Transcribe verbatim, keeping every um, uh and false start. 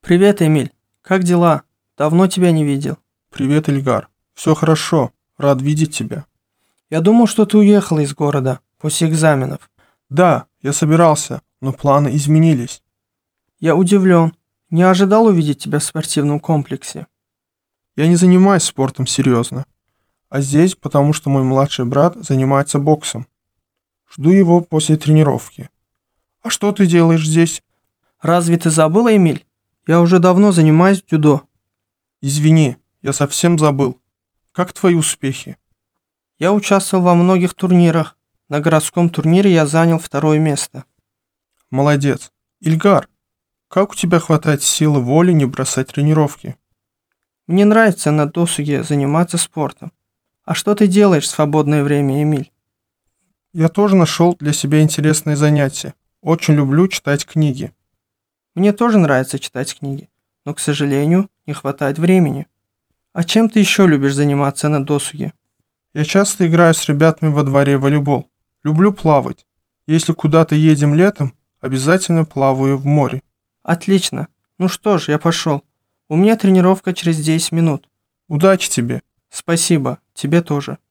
Привет, Эмиль. Как дела? Давно тебя не видел. Привет, Ильгар. Все хорошо. Рад видеть тебя. Я думал, что ты уехал из города после экзаменов. Да, я собирался, но планы изменились. Я удивлен. Не ожидал увидеть тебя в спортивном комплексе. Я не занимаюсь спортом серьезно. А здесь, потому что мой младший брат занимается боксом. Жду его после тренировки. А что ты делаешь здесь? Разве ты забыл, Эмиль? Я уже давно занимаюсь дзюдо. Извини, я совсем забыл. Как твои успехи? Я участвовал во многих турнирах. На городском турнире я занял второе место. Молодец. Ильгар, как у тебя хватает силы воли не бросать тренировки? Мне нравится на досуге заниматься спортом. А что ты делаешь в свободное время, Эмиль? Я тоже нашел для себя интересное занятие. Очень люблю читать книги. Мне тоже нравится читать книги, но, к сожалению, не хватает времени. А чем ты еще любишь заниматься на досуге? Я часто играю с ребятами во дворе в волейбол. Люблю плавать. Если куда-то едем летом, обязательно плаваю в море. Отлично. Ну что ж, я пошел. У меня тренировка через десять минут. Удачи тебе! Спасибо, тебе тоже.